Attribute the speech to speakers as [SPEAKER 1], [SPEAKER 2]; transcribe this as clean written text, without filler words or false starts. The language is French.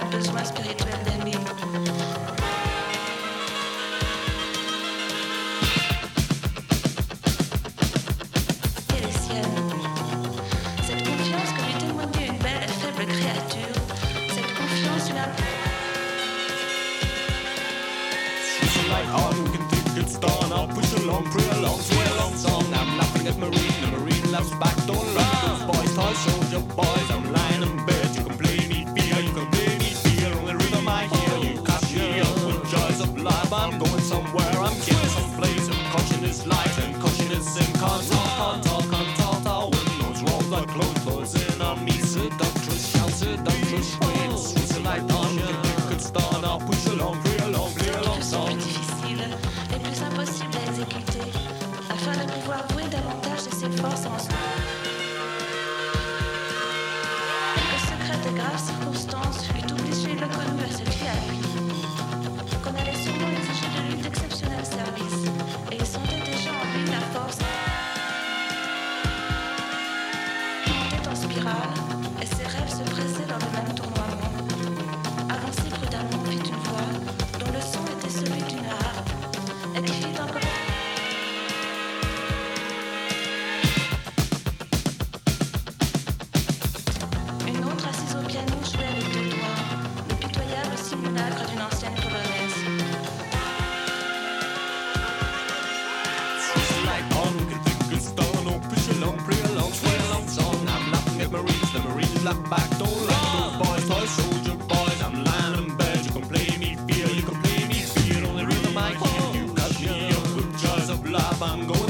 [SPEAKER 1] besoin spirituel d'aimer. Et les siennes. Cette confiance que lui témoignait une belle et faible créature. Cette confiance lui a...
[SPEAKER 2] Like all who can think it's done. I'll push along, pray along, sway along song. I'm laughing at Marine, the Marine laughs back. Don't laugh, those boys, toy soldier boys. I'm lying in bed, you can play me fear, you can play me fear. On the rhythm I hear, you catch me up with joys of life. I'm going somewhere, I'm getting someplace. And caution is light and caution is sin. Can't talk. Windows walls are closing on me. Seductress, shout, seductress, waits. It's like dawn, you can think it's done. I'll push along, pray along, play along song.
[SPEAKER 1] Les plus impossibles à exécuter, afin de pouvoir vouer davantage de ses forces en soi. Quelques secrètes et graves circonstances eût obligé le connu à se fier à lui, qu'on allait sûrement exiger de lui d'exceptionnels services, et il sentait déjà en lui la force. Il montait en spirale, et ses rêves se pressaient dans le même tournoiement. Avancer prudemment fit une voix, dont le son était celui d'une harpe, et qui fit encore... Une autre assise au piano jouait avec deux doigts, le pitoyable simulacre d'une ancienne polonaise.
[SPEAKER 2] Like on, we can think it's done. Oh, push along, pray along, sway along song. I'm laughing at Marines, the Marines laugh back. Don't laugh, those boys, toy soldier boys. I'm lying in bed, you can play me fear, you can play me fear. On the rhythm I hear, you cut me up with joys of love. I'm going